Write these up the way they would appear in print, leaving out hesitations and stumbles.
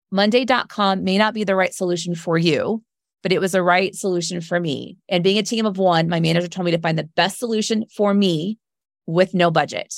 Monday.com may not be the right solution for you, but it was the right solution for me. And being a team of one, my manager told me to find the best solution for me with no budget.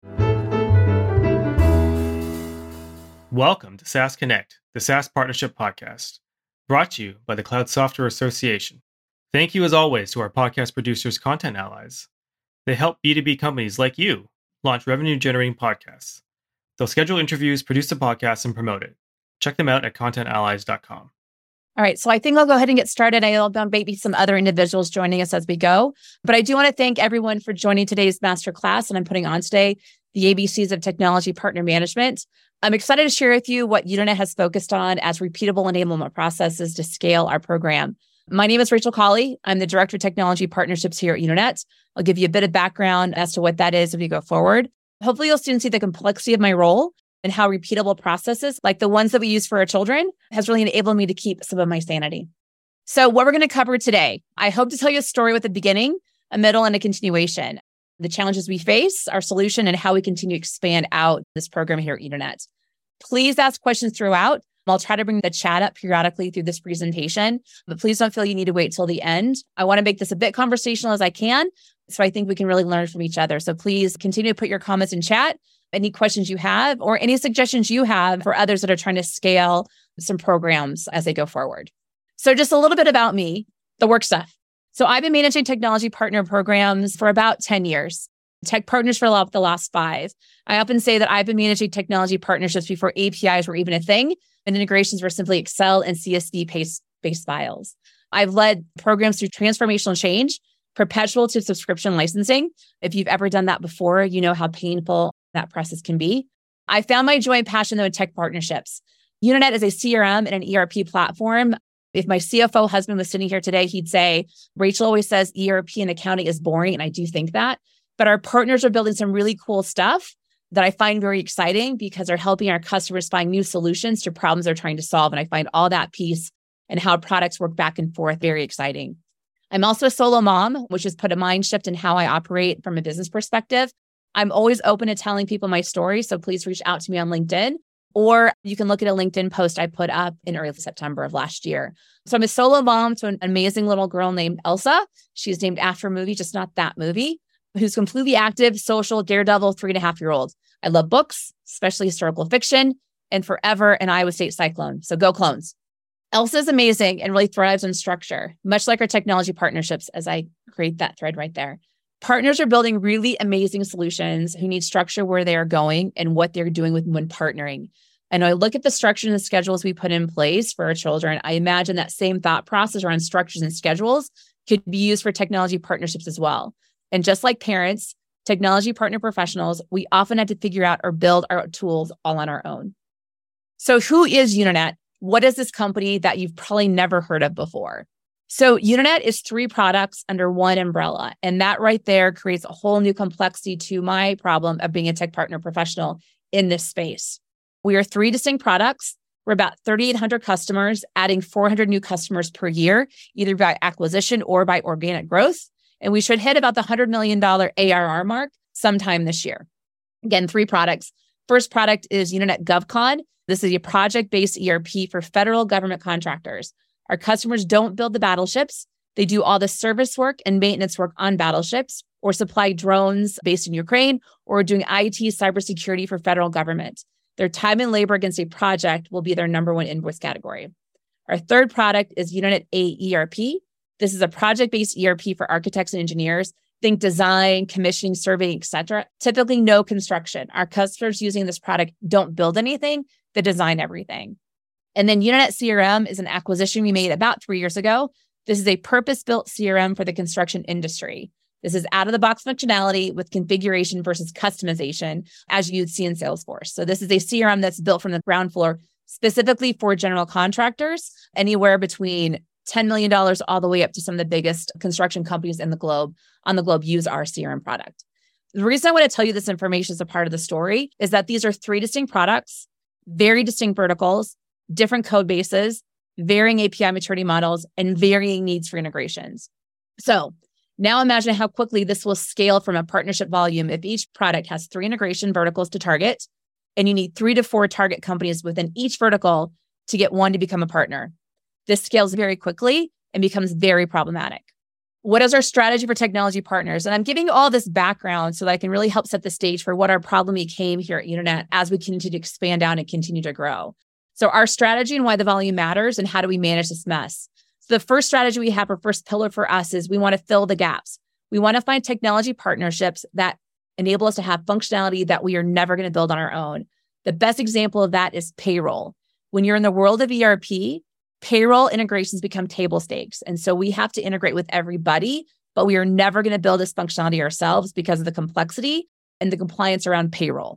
Welcome to SaaS Connect, the SaaS Partnership Podcast, brought to you by the Cloud Software Association. Thank you as always to our podcast producers, Content Allies. They help B2B companies like you launch revenue-generating podcasts. They'll schedule interviews, produce the podcast, and promote it. Check them out at contentallies.com. All right, so I think I'll go ahead and get started. I'll maybe some other individuals joining us as we go. But I do want to thank everyone for joining today's masterclass, and I'm putting on today the ABCs of Technology Partner Management. I'm excited to share with you what Unanet has focused on as repeatable enablement processes to scale our program. My name is Rachel Colley. I'm the Director of Technology Partnerships here at Unanet. I'll give you a bit of background as to what that is as we go forward. Hopefully, you'll soon see the complexity of my role and how repeatable processes, like the ones that we use for our children, has really enabled me to keep some of my sanity. So what we're going to cover today, I hope to tell you a story with a beginning, a middle, and a continuation. The challenges we face, our solution, and how we continue to expand out this program here at Unanet. Please ask questions throughout. I'll try to bring the chat up periodically through this presentation, but please don't feel you need to wait till the end. I want to make this a bit conversational as I can, so I think we can really learn from each other. So please continue to put your comments in chat, any questions you have, or any suggestions you have for others that are trying to scale some programs as they go forward. So just a little bit about me, the work stuff. So I've been managing technology partner programs for about 10 years, tech partners for the last 5. I often say that I've been managing technology partnerships before APIs were even a thing, and integrations were simply Excel and CSV-based files. I've led programs through transformational change, perpetual to subscription licensing. If you've ever done that before, you know how painful that process can be. I found my joy and passion though in tech partnerships. Unanet is a CRM and an ERP platform. If my CFO husband was sitting here today, he'd say, Rachel always says ERP and accounting is boring, and I do think that. But our partners are building some really cool stuff that I find very exciting because they're helping our customers find new solutions to problems they're trying to solve. And I find all that piece and how products work back and forth very exciting. I'm also a solo mom, which has put a mind shift in how I operate from a business perspective. I'm always open to telling people my story, so please reach out to me on LinkedIn, or you can look at a LinkedIn post I put up in early September of last year. So I'm a solo mom to an amazing little girl named Elsa. She's named after a movie, just not that movie, who's completely active, social, daredevil, 3.5-year-old. I love books, especially historical fiction, and forever an Iowa State Cyclone. So go Clones. Elsa is amazing and really thrives on structure, much like our technology partnerships, as I create that thread right there. Partners are building really amazing solutions who need structure where they are going and what they're doing when partnering. And I look at the structure and the schedules we put in place for our children. I imagine that same thought process around structures and schedules could be used for technology partnerships as well. And just like parents, technology partner professionals, we often have to figure out or build our tools all on our own. So who is Unanet? What is this company that you've probably never heard of before? So Unanet is 3 products under one umbrella. And that right there creates a whole new complexity to my problem of being a tech partner professional in this space. We are 3 distinct products. We're about 3,800 customers, adding 400 new customers per year, either by acquisition or by organic growth. And we should hit about the $100 million ARR mark sometime this year. Again, 3 products. First product is Unanet GovCon. This is a project-based ERP for federal government contractors. Our customers don't build the battleships. They do all the service work and maintenance work on battleships, or supply drones based in Ukraine, or doing IT cybersecurity for federal government. Their time and labor against a project will be their number 1 invoice category. Our third product is Unanet AERP. This is a project-based ERP for architects and engineers. Think design, commissioning, surveying, etc. Typically no construction. Our customers using this product don't build anything, they design everything. And then Unanet CRM is an acquisition we made about 3 years ago. This is a purpose-built CRM for the construction industry. This is out-of-the-box functionality with configuration versus customization, as you'd see in Salesforce. So this is a CRM that's built from the ground floor specifically for general contractors, anywhere between $10 million all the way up to some of the biggest construction companies on the globe use our CRM product. The reason I want to tell you this information as a part of the story is that these are 3 distinct products, very distinct verticals, different code bases, varying API maturity models, and varying needs for integrations. So now imagine how quickly this will scale from a partnership volume if each product has 3 integration verticals to target, and you need 3 to 4 target companies within each vertical to get one to become a partner. This scales very quickly and becomes very problematic. What is our strategy for technology partners? And I'm giving all this background so that I can really help set the stage for what our problem became here at Uninet as we continue to expand out and continue to grow. So our strategy and why the volume matters and how do we manage this mess? So the first strategy we have, or first pillar for us, is we want to fill the gaps. We want to find technology partnerships that enable us to have functionality that we are never going to build on our own. The best example of that is payroll. When you're in the world of ERP, payroll integrations become table stakes. And so we have to integrate with everybody, but we are never going to build this functionality ourselves because of the complexity and the compliance around payroll.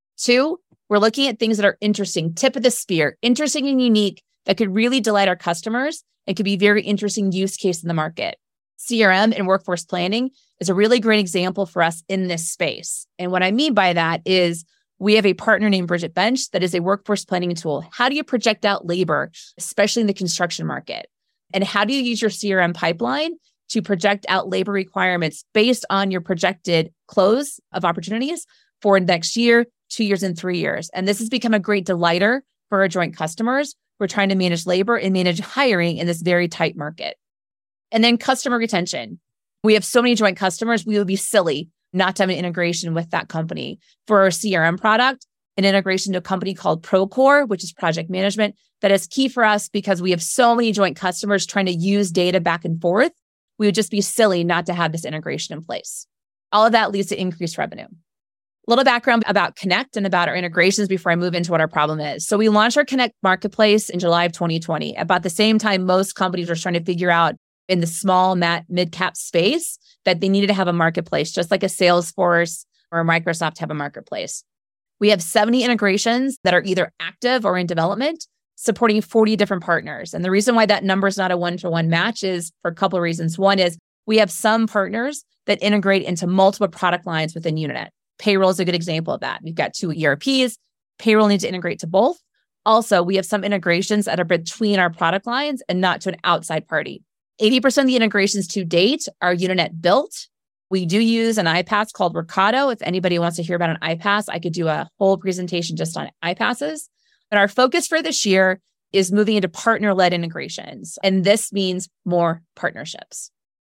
2, we're looking at things that are interesting, tip of the spear, interesting and unique, that could really delight our customers and could be very interesting use case in the market. CRM and workforce planning is a really great example for us in this space. And what I mean by that is we have a partner named Bridget Bench that is a workforce planning tool. How do you project out labor, especially in the construction market? And how do you use your CRM pipeline to project out labor requirements based on your projected close of opportunities for next year, 2 years, and 3 years? And this has become a great delighter for our joint customers. We're trying to manage labor and manage hiring in this very tight market. And then customer retention. We have so many joint customers, we would be silly not to have an integration with that company. For our CRM product, an integration to a company called Procore, which is project management, that is key for us because we have so many joint customers trying to use data back and forth. We would just be silly not to have this integration in place. All of that leads to increased revenue. A little background about Connect and about our integrations before I move into what our problem is. So we launched our Connect marketplace in July of 2020. About the same time, most companies were trying to figure out in the small mid-cap space that they needed to have a marketplace, just like a Salesforce or a Microsoft have a marketplace. We have 70 integrations that are either active or in development, supporting 40 different partners. And the reason why that number is not a one-to-one match is for a couple of reasons. One is we have some partners that integrate into multiple product lines within Uninet. Payroll is a good example of that. We've got 2 ERPs. Payroll needs to integrate to both. Also, we have some integrations that are between our product lines and not to an outside party. 80% of the integrations to date are Uninet built. We do use an iPaaS called Workato. If anybody wants to hear about an iPaaS, I could do a whole presentation just on iPaaSes. But our focus for this year is moving into partner-led integrations. And this means more partnerships.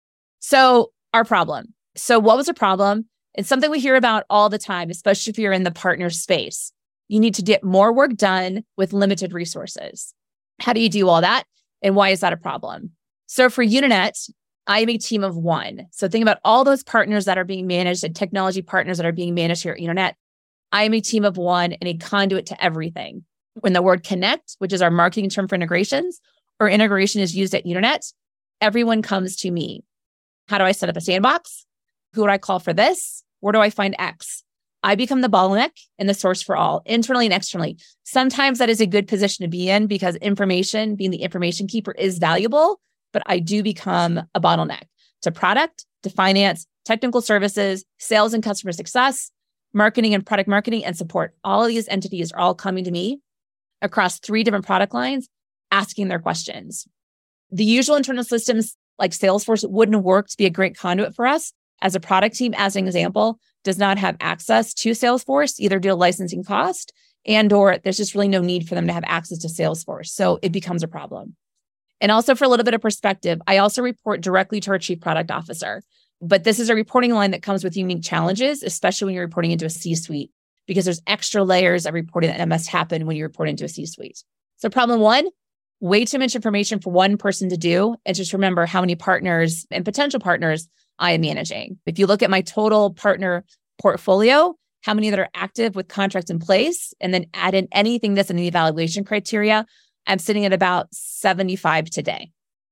So our problem. So what was the problem? It's something we hear about all the time, especially if you're in the partner space. You need to get more work done with limited resources. How do you do all that? And why is that a problem? So for Uninet, I am a team of 1. So think about all those partners that are being managed and technology partners that are being managed here at Uninet. I am a team of 1 and a conduit to everything. When the word connect, which is our marketing term for integrations, or integration is used at Uninet, everyone comes to me. How do I set up a sandbox? Who would I call for this? Where do I find X? I become the bottleneck and the source for all, internally and externally. Sometimes that is a good position to be in because information, being the information keeper, is valuable. But I do become a bottleneck to product, to finance, technical services, sales and customer success, marketing and product marketing, and support. All of these entities are all coming to me across 3 different product lines, asking their questions. The usual internal systems like Salesforce wouldn't work to be a great conduit for us. As a product team, as an example, does not have access to Salesforce, either due to licensing cost and or there's just really no need for them to have access to Salesforce. So it becomes a problem. And also for a little bit of perspective, I also report directly to our chief product officer. But this is a reporting line that comes with unique challenges, especially when you're reporting into a C-suite, because there's extra layers of reporting that must happen when you report into a C-suite. So problem 1, way too much information for one person to do. And just remember how many partners and potential partners I am managing. If you look at my total partner portfolio, how many that are active with contracts in place, and then add in anything that's in the evaluation criteria, I'm sitting at about 75 today.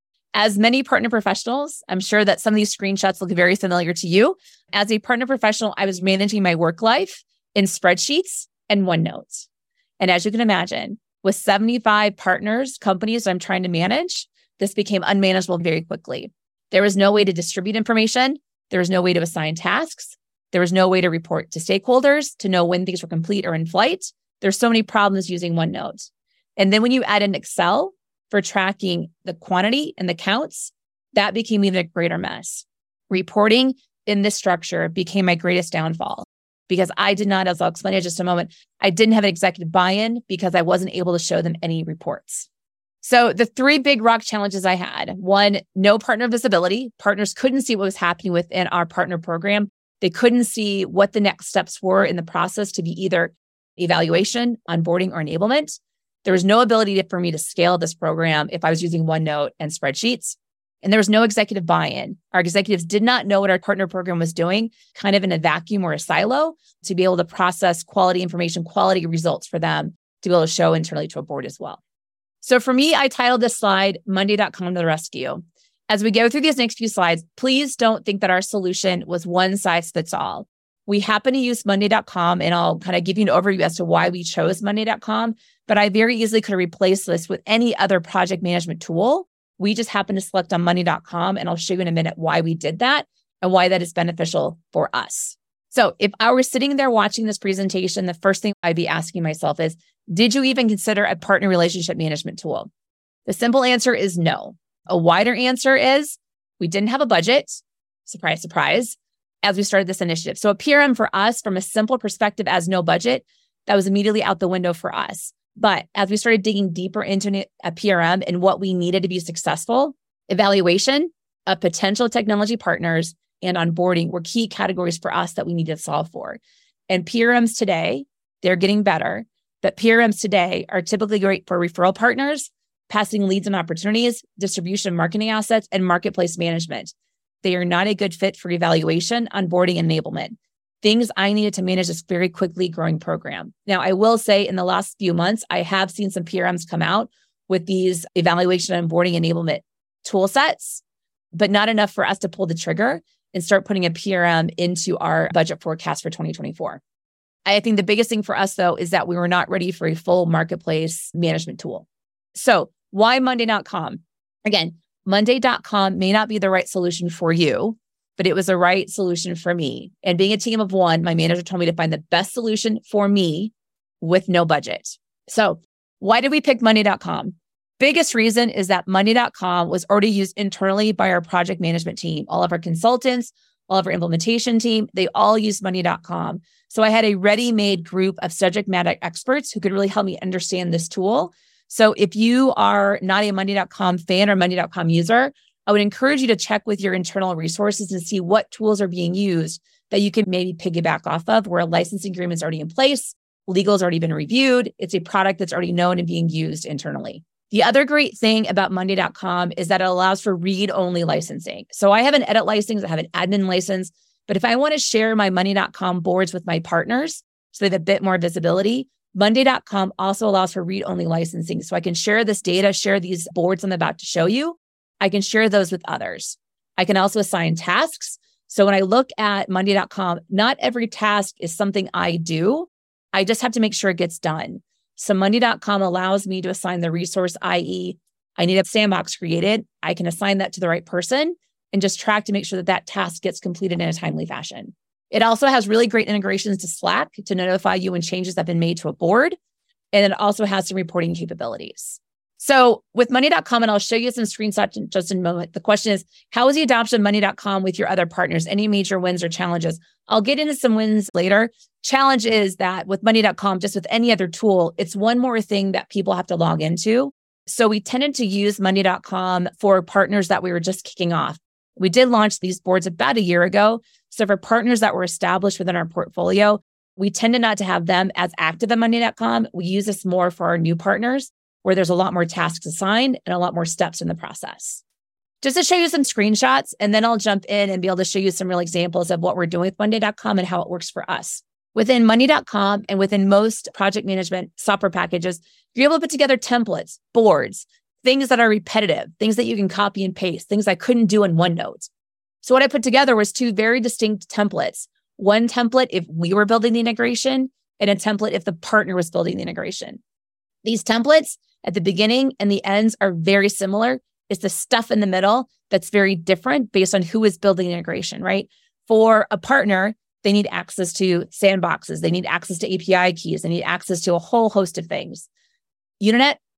As many partner professionals, I'm sure that some of these screenshots look very familiar to you. As a partner professional, I was managing my work life in spreadsheets and OneNote. And as you can imagine, with 75 partners, companies I'm trying to manage, this became unmanageable very quickly. There was no way to distribute information. There was no way to assign tasks. There was no way to report to stakeholders to know when things were complete or in flight. There's so many problems using OneNote. And then when you add in Excel for tracking the quantity and the counts, that became even a greater mess. Reporting in this structure became my greatest downfall because I did not, as I'll explain in just a moment, I didn't have an executive buy-in because I wasn't able to show them any reports. So the three big rock challenges I had: one, no partner visibility. Partners couldn't see what was happening within our partner program. They couldn't see what the next steps were in the process to be either evaluation, onboarding, or enablement. There was no ability for me to scale this program if I was using OneNote and spreadsheets. And there was no executive buy-in. Our executives did not know what our partner program was doing, kind of in a vacuum or a silo, to be able to process quality information, quality results for them to be able to show internally to a board as well. So for me, I titled this slide, Monday.com to the rescue. As we go through these next few slides, please don't think that our solution was one size fits all. We happen to use Monday.com, and I'll kind of give you an overview as to why we chose Monday.com, but I very easily could have replaced this with any other project management tool. We just happen to select on Monday.com, and I'll show you in a minute why we did that and why that is beneficial for us. So if I were sitting there watching this presentation, the first thing I'd be asking myself is, did you even consider a partner relationship management tool? The simple answer is no. A wider answer is we didn't have a budget. Surprise, surprise. As we started this initiative. So a PRM for us, from a simple perspective as no budget, that was immediately out the window for us. But as we started digging deeper into a PRM and what we needed to be successful, evaluation of potential technology partners and onboarding were key categories for us that we needed to solve for. And PRMs today, they're getting better, but PRMs today are typically great for referral partners, passing leads and opportunities, distribution marketing assets, and marketplace management. They are not a good fit for evaluation, onboarding, and enablement. Things I needed to manage this very quickly growing program. Now, I will say in the last few months, I have seen some PRMs come out with these evaluation, onboarding, enablement tool sets, but not enough for us to pull the trigger and start putting a PRM into our budget forecast for 2024. I think the biggest thing for us, though, is that we were not ready for a full marketplace management tool. So why Monday.com? Again, Monday.com may not be the right solution for you, but it was the right solution for me. And being a team of one, my manager told me to find the best solution for me with no budget. So why did we pick Monday.com? Biggest reason is that Monday.com was already used internally by our project management team. All of our consultants, all of our implementation team, they all use Monday.com. So I had a ready-made group of subject matter experts who could really help me understand this tool. So if you are not a Monday.com fan or Monday.com user, I would encourage you to check with your internal resources and see what tools are being used that you can maybe piggyback off of, where a licensing agreement is already in place, legal has already been reviewed, it's a product that's already known and being used internally. The other great thing about Monday.com is that it allows for read-only licensing. So I have an edit license, I have an admin license, but if I want to share my Monday.com boards with my partners so they have a bit more visibility, Monday.com also allows for read-only licensing. So I can share this data, share these boards I'm about to show you. I can share those with others. I can also assign tasks. So when I look at Monday.com, not every task is something I do. I just have to make sure it gets done. So Monday.com allows me to assign the resource, i.e., I need a sandbox created. I can assign that to the right person and just track to make sure that that task gets completed in a timely fashion. It also has really great integrations to Slack to notify you when changes have been made to a board. And it also has some reporting capabilities. So with Monday.com, and I'll show you some screenshots in just a moment. The question is, how is the adoption of Monday.com with your other partners? Any major wins or challenges? I'll get into some wins later. Challenge is that with Monday.com, just with any other tool, it's one more thing that people have to log into. So we tended to use Monday.com for partners that we were just kicking off. We did launch these boards about a year ago. So for partners that were established within our portfolio, we tended not to have them as active at Monday.com. We use this more for our new partners, where there's a lot more tasks assigned and a lot more steps in the process. Just to show you some screenshots, and then I'll jump in and be able to show you some real examples of what we're doing with Monday.com and how it works for us. Within Monday.com and within most project management software packages, you're able to put together templates, boards, things that are repetitive, things that you can copy and paste, things I couldn't do in OneNote. So what I put together was two very distinct templates. One template if we were building the integration, and a template if the partner was building the integration. These templates at the beginning and the ends are very similar. It's the stuff in the middle that's very different based on who is building the integration, right? For a partner, they need access to sandboxes. They need access to API keys. They need access to a whole host of things. Uninet,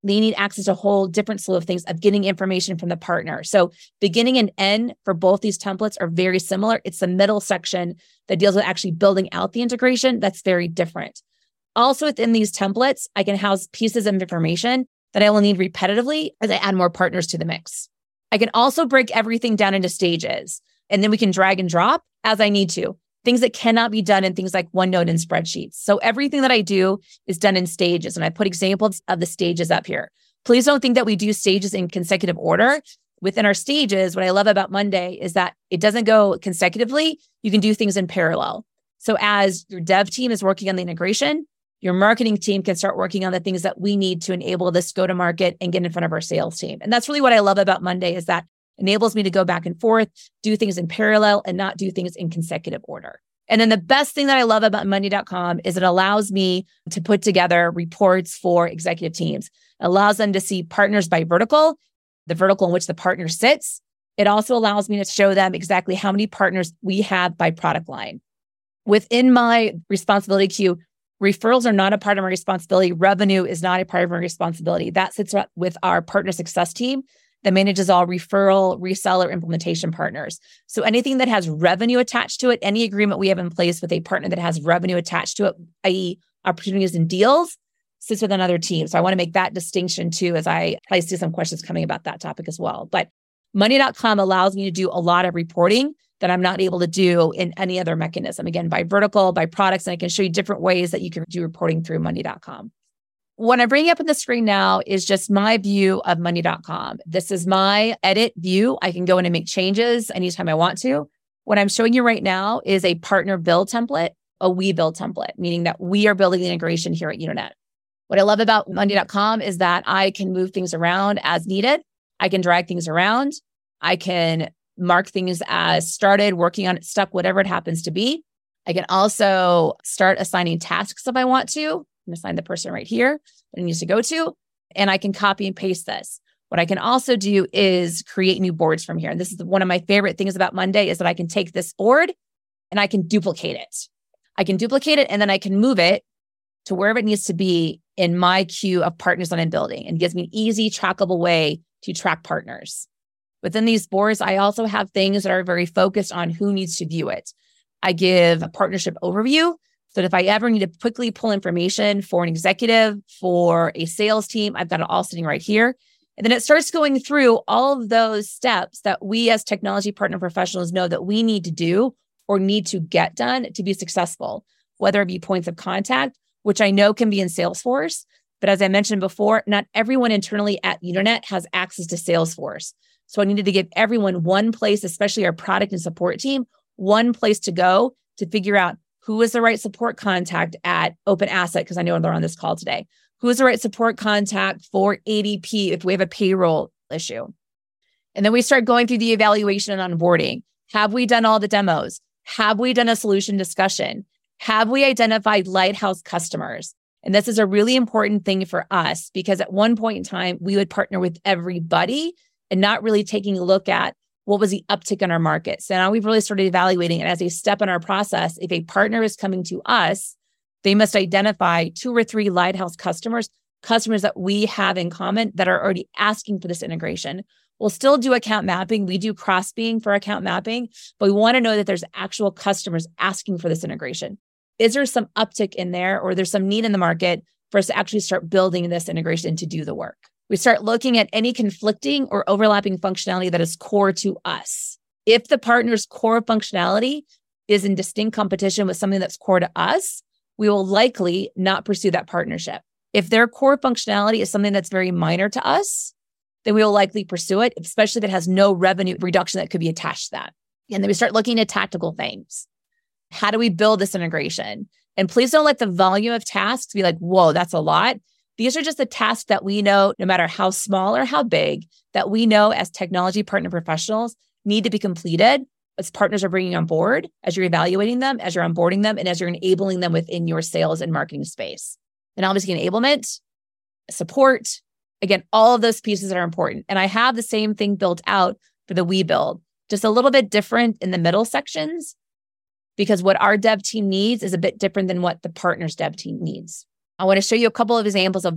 they need access to a whole different slew of things of getting information from the partner. So beginning and end for both these templates are very similar. It's the middle section that deals with actually building out the integration that's very different. Also within these templates, I can house pieces of information that I will need repetitively as I add more partners to the mix. I can also break everything down into stages, and then we can drag and drop as I need to. Things that cannot be done in things like OneNote and spreadsheets. So everything that I do is done in stages, and I put examples of the stages up here. Please don't think that we do stages in consecutive order. Within our stages, what I love about Monday is that it doesn't go consecutively. You can do things in parallel. So as your dev team is working on the integration, your marketing team can start working on the things that we need to enable this go-to-market and get in front of our sales team. And that's really what I love about Monday, is that enables me to go back and forth, do things in parallel, and not do things in consecutive order. And then the best thing that I love about Monday.com is it allows me to put together reports for executive teams. It allows them to see partners by vertical, the vertical in which the partner sits. It also allows me to show them exactly how many partners we have by product line. Within my responsibility queue, referrals are not a part of my responsibility. Revenue is not a part of my responsibility. That sits with our partner success team that manages all referral, reseller, implementation partners. So anything that has revenue attached to it, any agreement we have in place with a partner that has revenue attached to it, i.e. opportunities and deals, sits with another team. So I want to make that distinction too, as I probably see some questions coming about that topic as well. But Monday.com allows me to do a lot of reporting that I'm not able to do in any other mechanism. Again, by vertical, by products, and I can show you different ways that you can do reporting through Monday.com. What I'm bringing up on the screen now is just my view of Monday.com. This is my edit view. I can go in and make changes anytime I want to. What I'm showing you right now is a partner build template, a we build template, meaning that we are building the integration here at Uninet. What I love about Monday.com is that I can move things around as needed. I can drag things around. I can mark things as started, working on it, stuck, whatever it happens to be. I can also start assigning tasks if I want to. I'm going to assign the person right here that it needs to go to, and I can copy and paste this. What I can also do is create new boards from here. And this is one of my favorite things about Monday, is that I can take this board and I can duplicate it. I can duplicate it, and then I can move it to wherever it needs to be in my queue of partners that I'm building, and gives me an easy, trackable way to track partners. Within these boards, I also have things that are very focused on who needs to view it. I give a partnership overview, so that if I ever need to quickly pull information for an executive, for a sales team, I've got it all sitting right here. And then it starts going through all of those steps that we as technology partner professionals know that we need to do or need to get done to be successful, whether it be points of contact, which I know can be in Salesforce. But as I mentioned before, not everyone internally at Uninet has access to Salesforce. So I needed to give everyone one place, especially our product and support team, one place to go to figure out who is the right support contact at Open Asset, because I know they're on this call today. Who is the right support contact for ADP if we have a payroll issue? And then we start going through the evaluation and onboarding. Have we done all the demos? Have we done a solution discussion? Have we identified lighthouse customers? And this is a really important thing for us, because at one point in time, we would partner with everybody and not really taking a look at what was the uptick in our market. So now we've really started evaluating it as a step in our process. If a partner is coming to us, they must identify 2 or 3 lighthouse customers that we have in common that are already asking for this integration. We'll still do account mapping. We do cross-being for account mapping, but we want to know that there's actual customers asking for this integration. Is there some uptick in there, or there's some need in the market for us to actually start building this integration to do the work? We start looking at any conflicting or overlapping functionality that is core to us. If the partner's core functionality is in distinct competition with something that's core to us, we will likely not pursue that partnership. If their core functionality is something that's very minor to us, then we will likely pursue it, especially if it has no revenue reduction that could be attached to that. And then we start looking at tactical things. How do we build this integration? And please don't let the volume of tasks be like, whoa, that's a lot. These are just the tasks that we know, no matter how small or how big, that we know as technology partner professionals need to be completed as partners are bringing on board, as you're evaluating them, as you're onboarding them, and as you're enabling them within your sales and marketing space. And obviously enablement, support, again, all of those pieces are important. And I have the same thing built out for the we build, just a little bit different in the middle sections, because what our dev team needs is a bit different than what the partner's dev team needs. I want to show you a couple of examples of what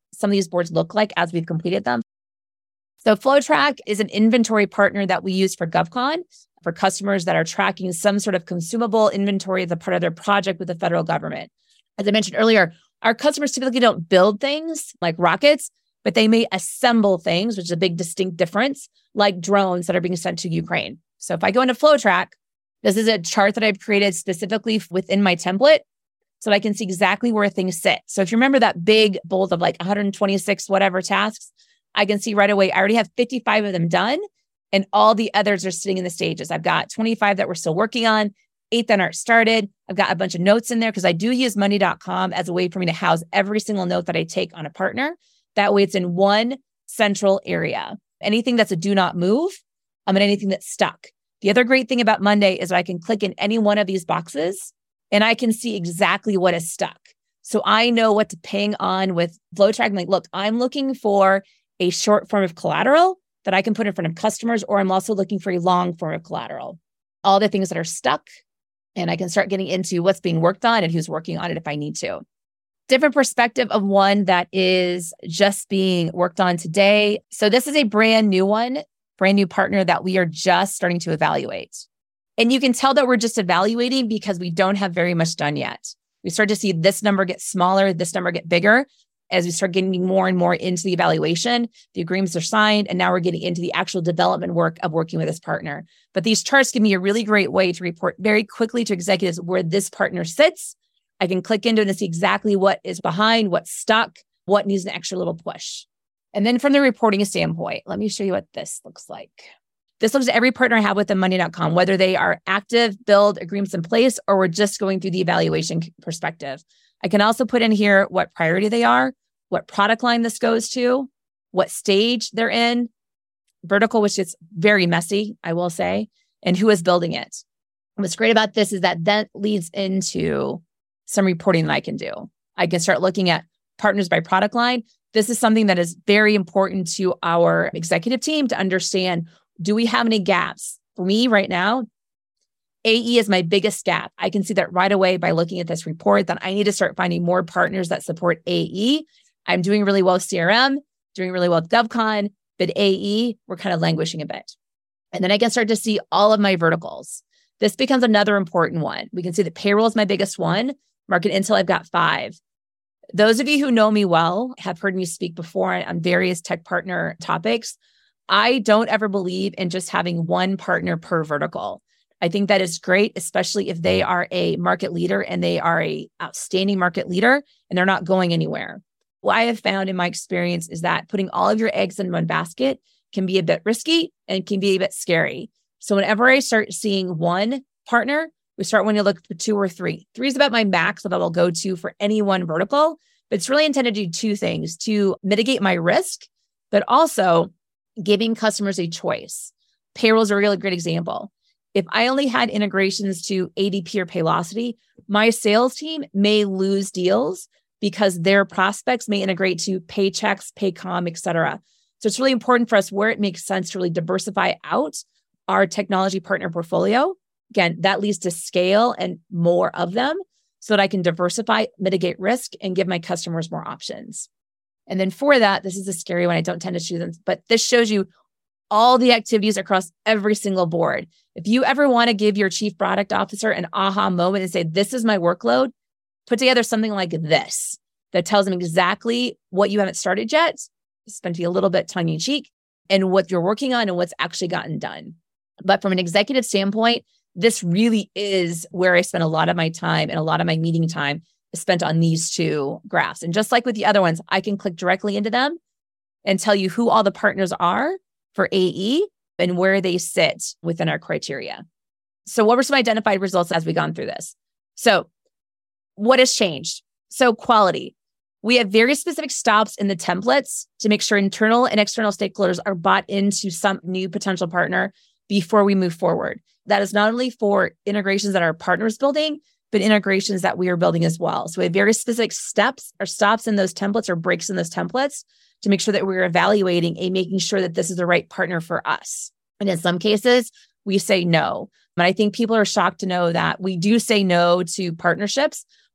some of these boards look like as we've completed them. So FlowTrack is an inventory partner that we use for GovCon for customers that are tracking some sort of consumable inventory as a part of their project with the federal government. As I mentioned earlier, our customers typically don't build things like rockets, but they may assemble things, which is a big distinct difference, like drones that are being sent to Ukraine. So if I go into FlowTrack, this is a chart that I've created specifically within my template so I can see exactly where things sit. So if you remember that big bolt of like 126 whatever tasks, I can see right away, I already have 55 of them done, and all the others are sitting in the stages. I've got 25 that we're still working on, 8 that aren't started. I've got a bunch of notes in there because I do use monday.com as a way for me to house every single note that I take on a partner. That way it's in one central area. Anything that's a do not move, and anything that's stuck. The other great thing about Monday is that I can click in any one of these boxes and I can see exactly what is stuck. So I know what to ping on with FlowTrack. I'm like, look, I'm looking for a short form of collateral that I can put in front of customers, or I'm also looking for a long form of collateral. All the things that are stuck, and I can start getting into what's being worked on and who's working on it if I need to. Different perspective of one that is just being worked on today. So this is a brand new one, brand new partner that we are just starting to evaluate. And you can tell that we're just evaluating because we don't have very much done yet. We start to see this number get smaller, this number get bigger. As we start getting more and more into the evaluation, the agreements are signed, and now we're getting into the actual development work of working with this partner. But these charts give me a really great way to report very quickly to executives where this partner sits. I can click into it and see exactly what is behind, what's stuck, what needs an extra little push. And then from the reporting standpoint, let me show you what this looks like. This looks at every partner I have within monday.com, whether they are active, build agreements in place, or we're just going through the evaluation perspective. I can also put in here what priority they are, what product line this goes to, what stage they're in, vertical, which is very messy, I will say, and who is building it. What's great about this is that leads into some reporting that I can do. I can start looking at partners by product line. This is something that is very important to our executive team to understand. Do we have any gaps? For me right now, AE is my biggest gap. I can see that right away by looking at this report that I need to start finding more partners that support AE. I'm doing really well with CRM, doing really well with GovCon, but AE, we're kind of languishing a bit. And then I can start to see all of my verticals. This becomes another important one. We can see that payroll is my biggest one. Market Intel, I've got 5. Those of you who know me well have heard me speak before on various tech partner topics. I don't ever believe in just having one partner per vertical. I think that is great, especially if they are a market leader and they are an outstanding market leader and they're not going anywhere. What I have found in my experience is that putting all of your eggs in one basket can be a bit risky and can be a bit scary. So whenever I start seeing one partner, we start when you look for 2 or 3. 3 is about my max that I'll go to for any one vertical, but it's really intended to do 2 things: to mitigate my risk, but also giving customers a choice. Payroll is a really great example. If I only had integrations to ADP or Paylocity, my sales team may lose deals because their prospects may integrate to Paychex, Paycom, et cetera. So it's really important for us where it makes sense to really diversify out our technology partner portfolio. Again, that leads to scale and more of them so that I can diversify, mitigate risk, and give my customers more options. And then for that, this is a scary one. I don't tend to choose them, but this shows you all the activities across every single board. If you ever want to give your chief product officer an aha moment and say, this is my workload, put together something like this that tells them exactly what you haven't started yet, spend a little bit tongue in cheek, and what you're working on and what's actually gotten done. But from an executive standpoint, this really is where I spend a lot of my time, and a lot of my meeting time is spent on these 2 graphs. And just like with the other ones, I can click directly into them and tell you who all the partners are for AE and where they sit within our criteria. So what were some identified results as we've gone through this? So what has changed? So quality. We have very specific stops in the templates to make sure internal and external stakeholders are bought into some new potential partner before we move forward. That is not only for integrations that our partners building, but integrations that we are building as well. So we have very specific steps or stops in those templates or breaks in those templates to make sure that we're evaluating and making sure that this is the right partner for us. And in some cases, we say no. But I think people are shocked to know that we do say no to partnerships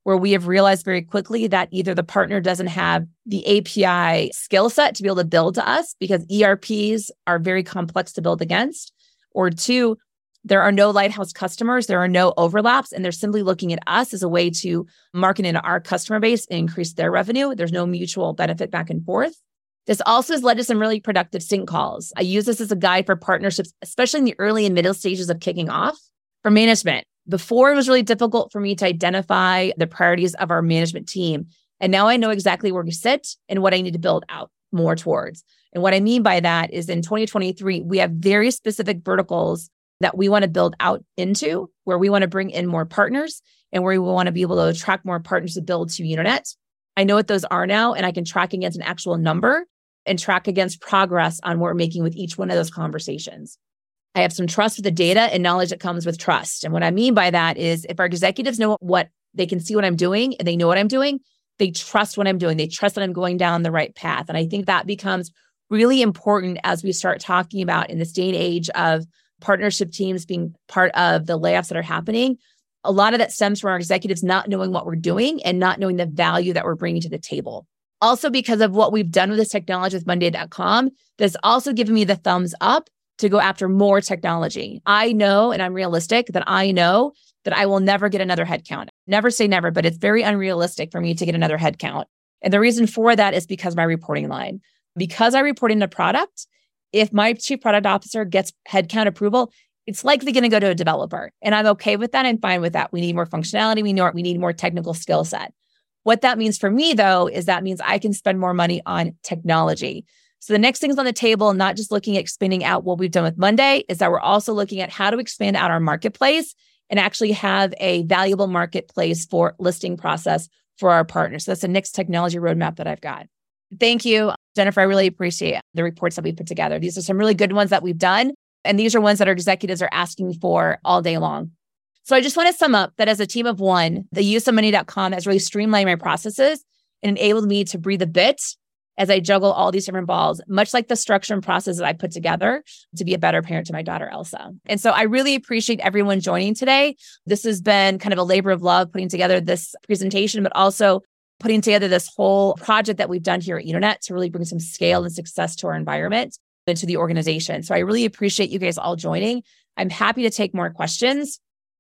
where we have realized very quickly that either the partner doesn't have the API skill set to be able to build to us because ERPs are very complex to build against, or two, there are no lighthouse customers, there are no overlaps, and they're simply looking at us as a way to market into our customer base and increase their revenue. There's no mutual benefit back and forth. This also has led to some really productive sync calls. I use this as a guide for partnerships, especially in the early and middle stages of kicking off. For management, before it was really difficult for me to identify the priorities of our management team. And now I know exactly where we sit and what I need to build out more towards. And what I mean by that is in 2023, we have very specific verticals that we want to build out into, where we want to bring in more partners and where we want to be able to attract more partners to build to Uninet. I know what those are now, and I can track against an actual number and track against progress on what we're making with each one of those conversations. I have some trust with the data and knowledge that comes with trust. And what I mean by that is if our executives know what they can see what I'm doing and they know what I'm doing, they trust what I'm doing. They trust that I'm going down the right path. And I think that becomes really important as we start talking about in this day and age of partnership teams being part of the layoffs that are happening. A lot of that stems from our executives not knowing what we're doing and not knowing the value that we're bringing to the table. Also, because of what we've done with this technology with Monday.com, that's also given me the thumbs up to go after more technology. I know, and I'm realistic, that I know that I will never get another headcount. Never say never, but it's very unrealistic for me to get another headcount. And the reason for that is because of my reporting line. Because I report into product, if my chief product officer gets headcount approval, it's likely going to go to a developer. And I'm okay with that. I'm fine with that. We need more functionality. We need more technical skill set. What that means for me, though, is that means I can spend more money on technology. So the next things on the table, not just looking at expanding out what we've done with Monday, is that we're also looking at how to expand out our marketplace and actually have a valuable marketplace for listing process for our partners. So that's the next technology roadmap that I've got. Thank you, Jennifer. I really appreciate the reports that we put together. These are some really good ones that we've done. And these are ones that our executives are asking for all day long. So I just want to sum up that as a team of one, the use of Monday.com has really streamlined my processes and enabled me to breathe a bit as I juggle all these different balls, much like the structure and process that I put together to be a better parent to my daughter, Elsa. And so I really appreciate everyone joining today. This has been kind of a labor of love putting together this presentation, but also putting together this whole project that we've done here at Uninet to really bring some scale and success to our environment and to the organization. So I really appreciate you guys all joining. I'm happy to take more questions.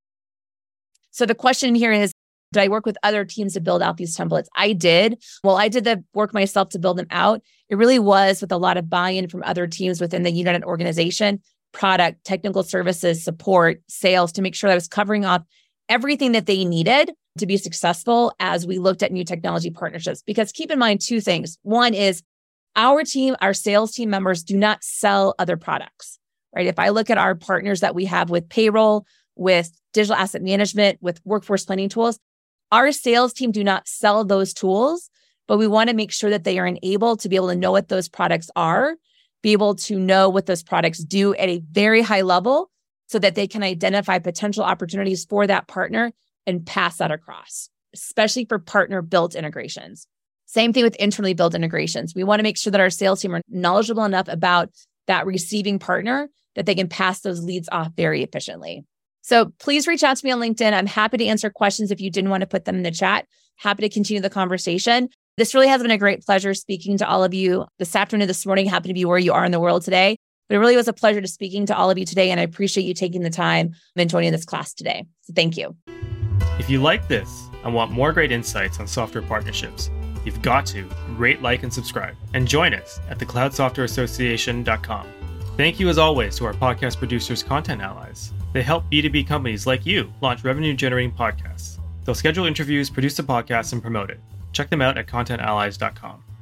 So the question here is, did I work with other teams to build out these templates? I did. Well, I did the work myself to build them out. It really was with a lot of buy-in from other teams within the Uninet organization, product, technical services, support, sales, to make sure that I was covering off everything that they needed to be successful as we looked at new technology partnerships. Because keep in mind two things. One is our team, our sales team members do not sell other products, right? If I look at our partners that we have with payroll, with digital asset management, with workforce planning tools, our sales team do not sell those tools, but we want to make sure that they are enabled to be able to know what those products are, be able to know what those products do at a very high level so that they can identify potential opportunities for that partner and pass that across, especially for partner-built integrations. Same thing with internally built integrations. We want to make sure that our sales team are knowledgeable enough about that receiving partner that they can pass those leads off very efficiently. So please reach out to me on LinkedIn. I'm happy to answer questions if you didn't want to put them in the chat. Happy to continue the conversation. This really has been a great pleasure speaking to all of you this afternoon, this morning, happy to be where you are in the world today. But it really was a pleasure to speaking to all of you today. And I appreciate you taking the time and joining this class today. So thank you. If you like this and want more great insights on software partnerships, you've got to rate, like, and subscribe. And join us at thecloudsoftwareassociation.com. Thank you as always to our podcast producers, Content Allies. They help B2B companies like you launch revenue-generating podcasts. They'll schedule interviews, produce the podcast, and promote it. Check them out at contentallies.com.